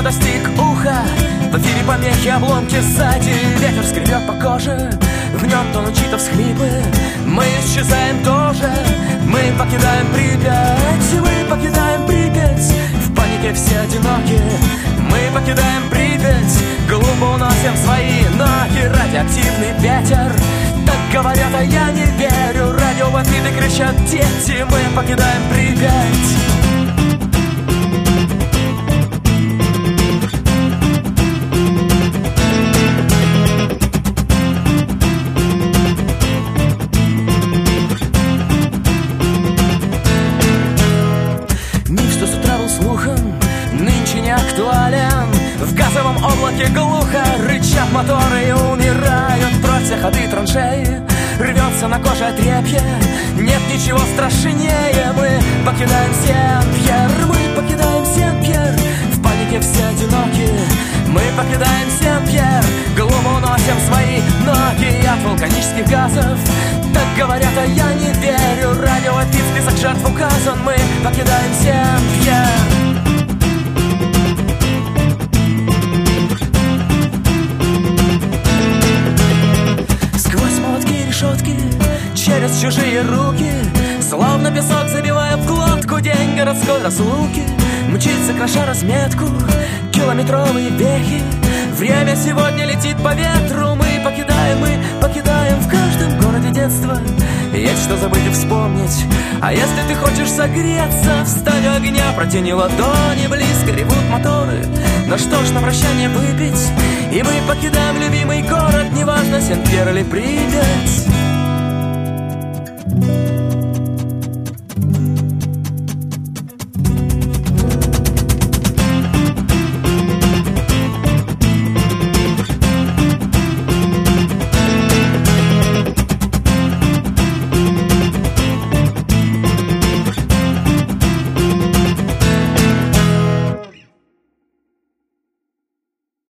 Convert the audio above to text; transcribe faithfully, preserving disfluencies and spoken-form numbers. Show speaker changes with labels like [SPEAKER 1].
[SPEAKER 1] достиг уха. В эфире помехи, обломки сзади, ветер скребет по коже, в нем тонут чьи-то всхлипы. Мы исчезаем тоже, мы покидаем Припять, мы покидаем Припять, в панике все одиноки. Мы покидаем Припять, глупо уносим свои ноги. Радиоактивный ветер, так говорят, а я не верю. Радио в ответ и кричат дети. Мы покидаем Припять. В газовом облаке глухо рычат моторы и умирают впрочь все ходы траншеи. Рвется на коже отрепье, нет ничего страшнее. Мы покидаем Сен-Пьер, мы покидаем Сен-Пьер, в панике все одиноки. Мы покидаем Сен-Пьер, глубоко уносим свои ноги от вулканических газов. Так говорят, а я не верю. Радиоактив, список жертв указан. Мы покидаем Сен-Пьер. Через чужие руки, словно песок забивая в глотку, день городской разлуки. Мчится, кроша разметку, километровые вехи. Время сегодня летит по ветру. Мы покидаем, мы покидаем в каждом городе детство. Есть что забыть и вспомнить. А если ты хочешь согреться, встань у огня, протяни ладони, близко ревут моторы. Но что ж, на прощание выпить. И мы покидаем любимый город, неважно, Сен-Пьер или Припять.